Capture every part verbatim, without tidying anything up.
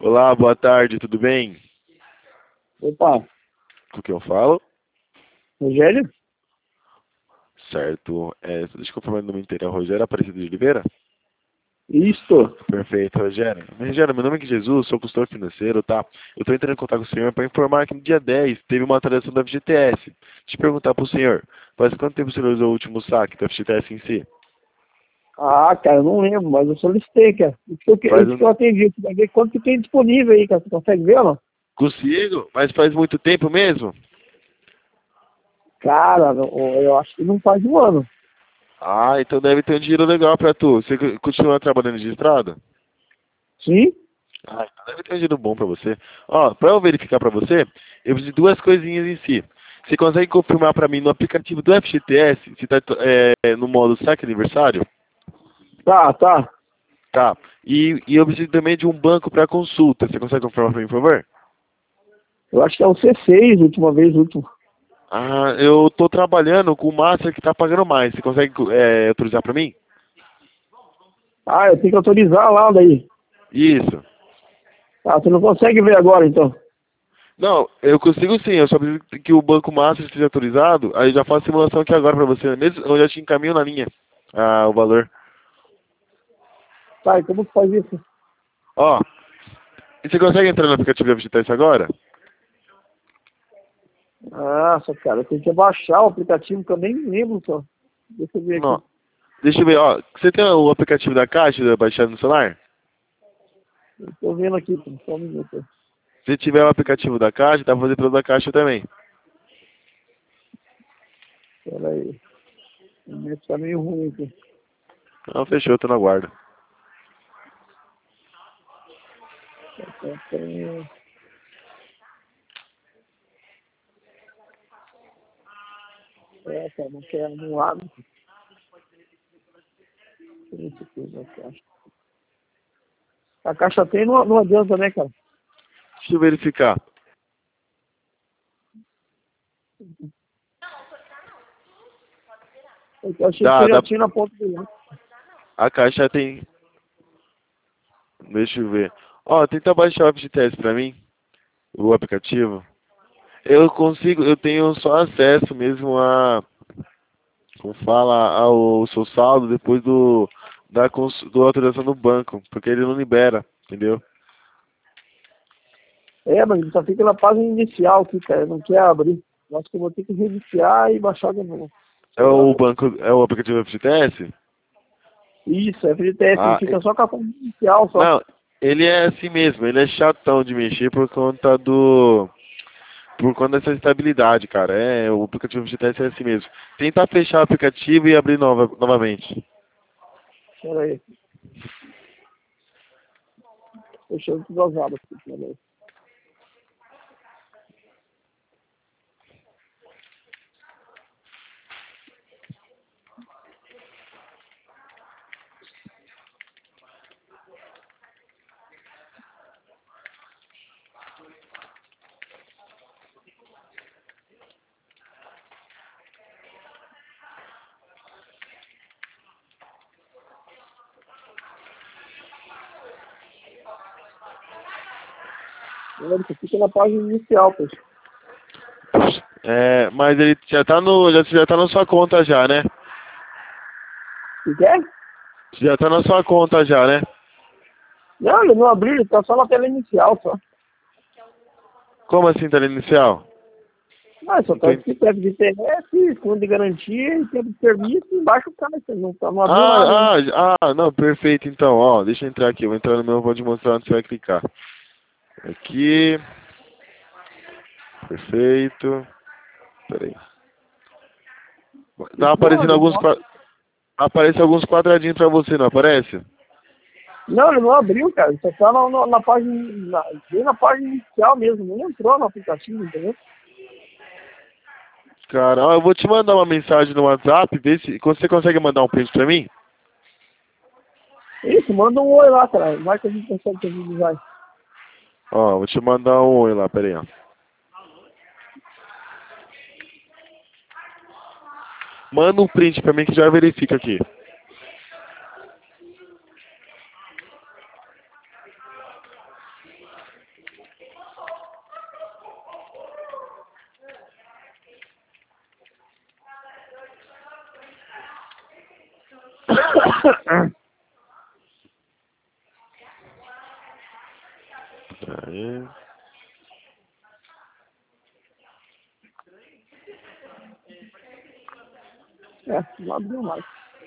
Olá, boa tarde, tudo bem? Opa, Com o que eu falo? Rogério? Certo. É, deixa eu confirmar o nome inteiro. É Rogério Aparecido de Oliveira? Isto. Perfeito, Rogério. Rogério, meu nome é Jesus, sou consultor financeiro, tá? Eu estou entrando em contato com o senhor para informar que no dia dez teve uma atualização da F G T S. Deixa eu perguntar para o senhor, faz quanto tempo o senhor usou o último saque da F G T S em si? Ah, cara, eu não lembro, mas eu solicitei, cara. Isso que eu, que- Faz isso um... que eu atendi. Você vai ver quanto que tem disponível aí, cara. Você consegue ver, ou não? Consigo, mas faz muito tempo mesmo? Cara, eu eu acho que não faz um ano. Ah, então deve ter um dinheiro legal para tu. Você co- continua trabalhando de estrada? Sim? Ah, então deve ter um dinheiro bom pra você. Ó, pra eu verificar pra você, eu preciso de duas coisinhas em si. Você consegue confirmar pra mim no aplicativo do F G T S se tá é, no modo saque aniversário? Tá, tá. Tá. E, e eu preciso também de um banco pra consulta. Você consegue confirmar pra mim, por favor? Eu acho que é o C seis, última vez, último. Ah, eu tô trabalhando com o Master que tá pagando mais. Você consegue é, autorizar pra mim? Ah, eu tenho que autorizar lá daí. Isso. Ah, você não consegue ver agora, então. Não, eu consigo sim, eu só preciso que o banco Master esteja autorizado, aí já faço a simulação aqui agora pra você, mesmo eu já te encaminho na linha, ah, o valor. Tá, e como que faz isso? Ó, e você consegue entrar no aplicativo da F G T S agora? Nossa, cara, eu tenho que baixar o aplicativo que eu nem lembro, só. Deixa eu ver aqui. Não. Deixa eu ver, ó, você tem o aplicativo da Caixa baixado no celular? Eu tô vendo aqui, pô, só um minuto. Se tiver o aplicativo da Caixa, dá pra fazer pelo da Caixa também. Pera aí. O net tá meio ruim aqui. Não, fechou, tô na guarda. Tá, tá, tá. É, cara, não quer no lado. Isso aqui, na caixa. A caixa tem, não, não adianta, né, cara? Deixa eu verificar. Eu achei que Dá, você já dá. tinha na ponta do lado. A Caixa tem. Deixa eu ver. Ó, tenta baixar o F G T S pra mim, o aplicativo. Eu consigo, eu tenho só acesso mesmo a, como fala, ao seu saldo depois do da, cons- do autorização do banco, porque ele não libera, entendeu? É, mas ele só fica na página inicial aqui, cara. Não quer abrir. Eu acho que eu vou ter que reiniciar e baixar de novo. É Sei lá. o banco, é o aplicativo F G T S? Isso, é F G T S, ele Ah, fica só com a página inicial só. não, ele é assim mesmo, ele é chatão de mexer por conta do. Por conta dessa estabilidade, cara. É, o aplicativo F G T S é assim mesmo. Tenta fechar o aplicativo e abrir nova, novamente. Pera aí. Fechando tudo as abas aqui. Pera aí. Ele só fica na página inicial, pô. É, mas ele já tá no. Já, já tá na sua conta já, né? Se quer? Já tá na sua conta já, né? Não, ele não abriu, ele tá só na tela inicial só. Como assim, tela inicial? Mas só Não tô tá ent- escrito F G T S, fundo de garantia e tempo de serviço e embaixo o caixa. Não, tá, não abriu nada ainda. Ah, ah, ah, não, perfeito então, ó, deixa eu entrar aqui, eu vou entrar no meu, vou te mostrar onde você vai clicar. Aqui, perfeito, peraí. Tá aparecendo Não, alguns, qua- aparece alguns quadradinhos pra você, não aparece? não, ele não abriu, cara. Ele só tá na, na, na página, na, bem na página inicial mesmo. Nem entrou no aplicativo, entendeu? Cara, ó, eu vou te mandar uma mensagem no WhatsApp, vê se você consegue mandar um print pra mim? Isso, manda um oi lá, cara. Vai que a gente consegue que a gente vai. Ó, vou te mandar um oi lá, peraí, ó. Manda um print pra mim que já verifica aqui. Aí. É, não abriu mais.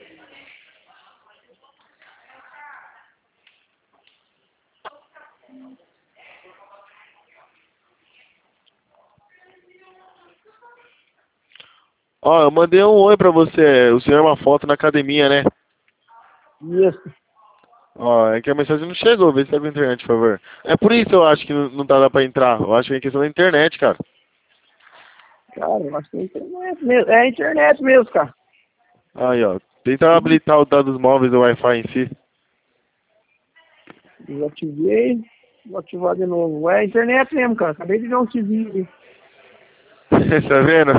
Ó, eu mandei um oi pra você. O senhor é uma foto na academia, né? Isso. Ó, é que a mensagem não chegou. Vê se tá com a internet, por favor. É por isso eu acho que não, não tá dando pra entrar. Eu acho que é questão da internet, cara. Cara, eu acho que é internet mesmo. É a internet mesmo, cara. Aí, ó. Tenta habilitar o dados móveis do Wi-Fi em si. Desativei. Vou ativar de novo. É a internet mesmo, cara. Acabei de ver um tizinho ali. Tá vendo?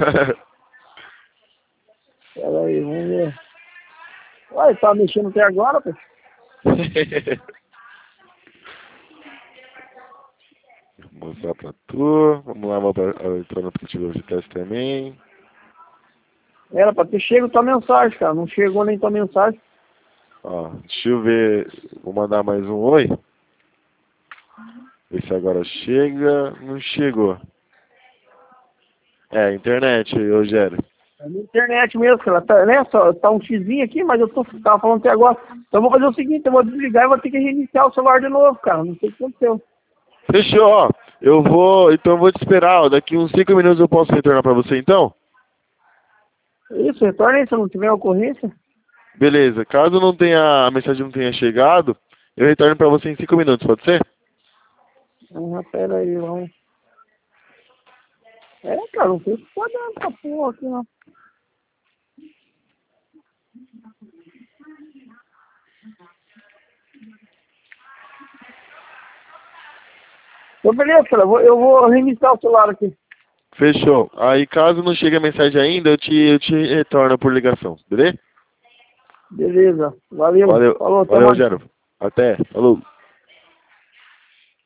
Pera aí, vamos ver. Ué, tá mexendo até agora, pô? Vou mostrar pra tu. Vamos lá, vou pra- entrar no aplicativo de teste também. Era pra ter chego tua mensagem, cara. Não chegou nem tua mensagem. Ó, deixa eu ver. Vou mandar mais um oi. Ver se agora chega. Não chegou. É, internet, Rogério. É na internet mesmo, cara. Tá, né? Só, tá um xizinho aqui, mas eu tô, tava falando até agora. Então eu vou fazer o seguinte, eu vou desligar e vou ter que reiniciar o celular de novo, cara. Não sei o que aconteceu. Fechou, ó. Eu vou. Então eu vou te esperar, ó. Daqui uns cinco minutos eu posso retornar pra você então? Isso, retorna aí se não tiver ocorrência. Beleza. Caso não tenha, a mensagem não tenha chegado, eu retorno pra você em cinco minutos, pode ser? Ah, pera aí, vamos. É, cara, não sei se tá dando essa porra aqui, não. Então, beleza, cara. Eu vou, eu vou reiniciar o celular aqui. Fechou. Aí caso não chegue a mensagem ainda, eu te, eu te retorno por ligação, beleza? Beleza. Valeu. Valeu, Falou, até valeu, mais. Rogério. Até. Falou.